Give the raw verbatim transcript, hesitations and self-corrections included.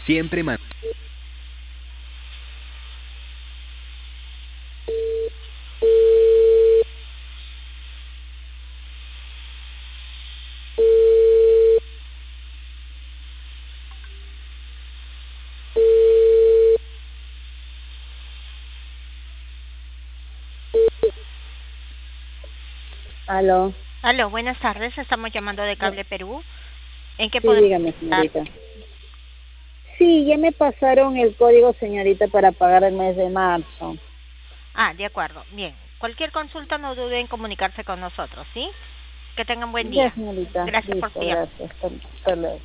Siempre man- Aló. Aló, buenas tardes. Estamos llamando de Bu- Cable Perú. ¿En qué Sí, podemos dígame, ayudar? señorita. Sí, ya me pasaron el código, señorita, para pagar el mes de marzo. Ah, de acuerdo. Bien. Cualquier consulta no dude en comunicarse con nosotros, ¿sí? Que tengan buen Ya, día. señorita. Gracias por su Listo, llamada. gracias. Hasta hasta luego.